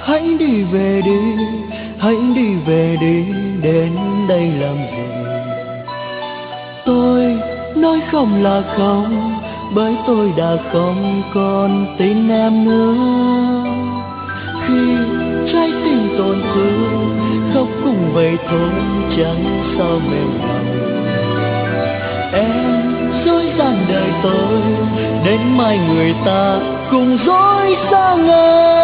Hãy đi về đi, hãy đi về đi, đến đây làm gì? Tôi nói không là không, bởi tôi đã không còn tin em nữa. Khi trái tim tổn thương, khóc cùng vậy thôi, chẳng sao mềm lòng. Em dối gian đời tôi, đến mai người ta cùng dối xa ngời.